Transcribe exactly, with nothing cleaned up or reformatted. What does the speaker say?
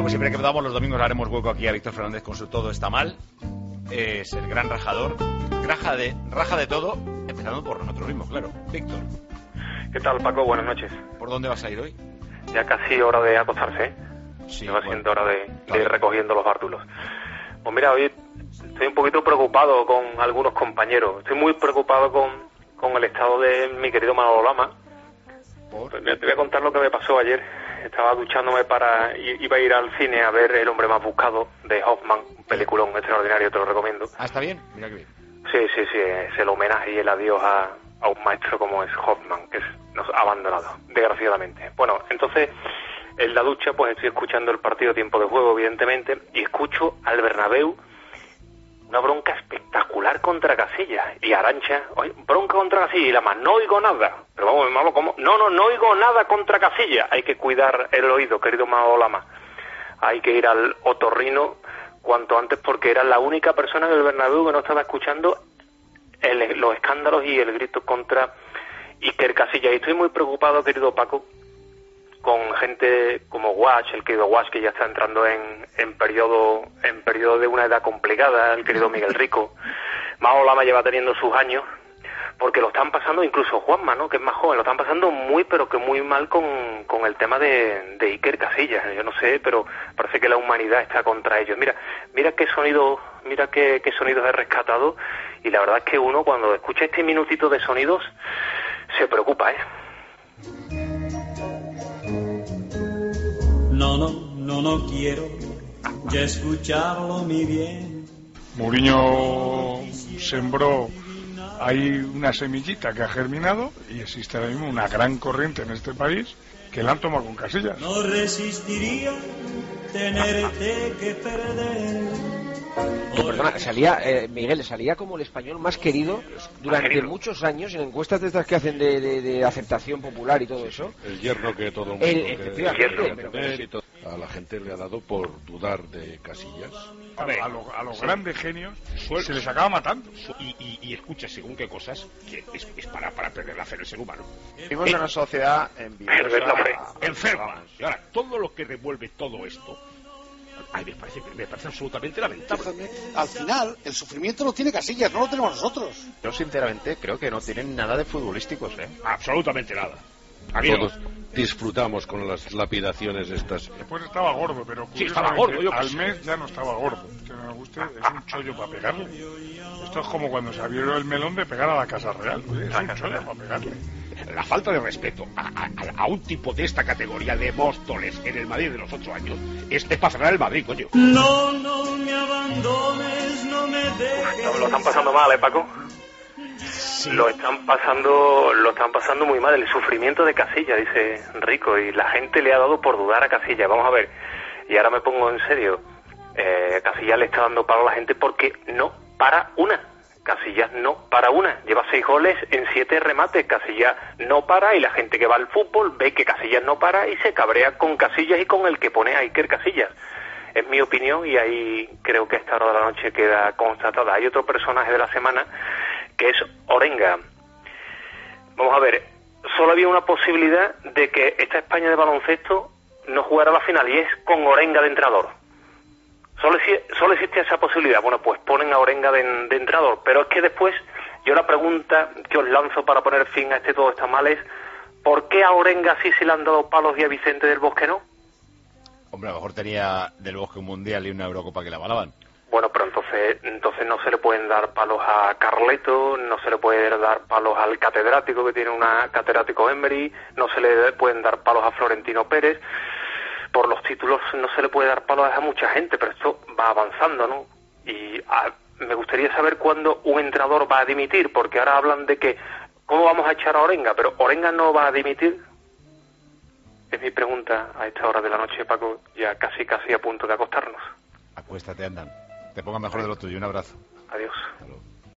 pues siempre que podamos los domingos haremos hueco aquí a Víctor Fernández con su Todo está mal. Es el gran rajador. Raja de, raja de todo, empezando por nosotros mismos, claro. Víctor. ¿Qué tal, Paco? Buenas noches. ¿Por dónde vas a ir hoy? Ya casi hora de acostarse, ¿eh? Sí, ya va bueno, siendo hora de, claro. de ir recogiendo los bártulos. Pues mira, hoy estoy un poquito preocupado con algunos compañeros. Estoy muy preocupado con, con el estado de mi querido Manolo Lama. ¿Por? Pues mira, te voy a contar lo que me pasó ayer. Estaba duchándome para... Iba a ir al cine a ver El hombre más buscado, de Hoffman, un peliculón extraordinario, te lo recomiendo. Ah, ¿está bien? Mira que bien. Sí, sí, sí, es el homenaje y el adiós a, a un maestro como es Hoffman, que es, nos ha abandonado, desgraciadamente. Bueno, entonces, en la ducha, pues estoy escuchando el partido Tiempo de Juego, evidentemente, y escucho al Bernabéu una bronca espectacular contra Casillas. Y Arantxa, oye, bronca contra Casillas, y la más, no oigo nada. Pero vamos, Manolo, ¿cómo? No, no, no oigo nada contra Casillas. Hay que cuidar el oído, querido Manolo Lama. Hay que ir al otorrino cuanto antes, porque era la única persona en el Bernabéu que no estaba escuchando el, los escándalos y el grito contra Iker Casillas. Y estoy muy preocupado, querido Paco, con gente como Guasch, el querido Guasch, que ya está entrando en, en periodo en periodo de una edad complicada, el querido Miguel Rico. Manolo Lama lleva teniendo sus años, porque lo están pasando, incluso Juanma, ¿no?, que es más joven, lo están pasando muy, pero que muy mal con, con el tema de, de Iker Casillas. Yo no sé, pero parece que la humanidad está contra ellos. Mira, mira qué sonido, mira qué, qué sonidos he rescatado, y la verdad es que uno, cuando escucha este minutito de sonidos, se preocupa, ¿eh? No, no, no, no quiero ya escucharlo mi bien. Mourinho sembró ahí una semillita que ha germinado y existe ahora mismo una gran corriente en este país que la han tomado con Casillas. No resistiría tenerte que perder. Perdona, salía, eh, Miguel, salía como el español más querido durante querido. muchos años en encuestas de estas que hacen de, de, de aceptación popular y todo eso. El hierro que todo el mundo El, que- efectivamente, hierro. pero- y todo- a la gente le ha dado por dudar de Casillas. A, a los, a los Sí. grandes genios Suel- se les acaba matando. Y, y, y escucha según qué cosas que es, es para, para perder la fe en el ser humano. Vivimos en una sociedad envidiosa. Perder la fe. Enferma. Y ahora, todo lo que revuelve todo esto, ay, me parece, me parece absolutamente lamentable. Al final, el sufrimiento lo tiene Casillas, no lo tenemos nosotros. Yo sinceramente creo que no tienen nada de futbolísticos, ¿eh? Absolutamente nada. A mí no. Todos disfrutamos con las lapidaciones estas. Después estaba gordo, pero Sí, estaba curiosamente, gordo, yo qué al sé. mes ya no estaba gordo. Que no me guste, es un chollo para pegarle. Esto es como cuando se abrió el melón de pegar a la Casa Real. Oye, es un chollo para pegarle. La falta de respeto a, a- a un tipo de esta categoría de Móstoles en el Madrid de los ocho años es, es para cerrar el Madrid, coño. No, no me abandones, no me dejes. No, lo están pasando mal, ¿eh, Paco? Lo están pasando, lo están pasando muy mal. El sufrimiento de Casillas, dice Rico, y la gente le ha dado por dudar a Casillas. Vamos a ver, y ahora me pongo en serio. Eh, Casillas le está dando palo a la gente porque no para una. Casillas no para una. Lleva seis goles en siete remates. Casillas no para, y la gente que va al fútbol ve que Casillas no para y se cabrea con Casillas y con el que pone a Iker Casillas. Es mi opinión, y ahí creo que a esta hora de la noche queda constatada. Hay otro personaje de la semana que es Orenga. Vamos a ver, solo había una posibilidad de que esta España de baloncesto no jugara la final, y es con Orenga de entrenador. Solo, exi- solo existe esa posibilidad. Bueno, pues ponen a Orenga de, de entrenador, pero es que después, yo la pregunta que os lanzo para poner fin a este Todo está mal es: ¿por qué a Orenga sí se le han dado palos y a Vicente del Bosque no? Hombre, a lo mejor tenía del Bosque un mundial y una Eurocopa que la avalaban. Bueno, pero entonces entonces no se le pueden dar palos a Carleto, no se le puede dar palos al catedrático, que tiene una catedrático Emery, no se le pueden dar palos a Florentino Pérez. Por los títulos no se le puede dar palos a mucha gente, pero esto va avanzando, ¿no? Y a, me gustaría saber cuándo un entrenador va a dimitir, porque ahora hablan de que ¿cómo vamos a echar a Orenga? Pero ¿Orenga no va a dimitir? Es mi pregunta a esta hora de la noche, Paco, ya casi casi a punto de acostarnos. Acuéstate, andan. Te ponga mejor de lo tuyo. Un abrazo. Adiós. Hasta luego.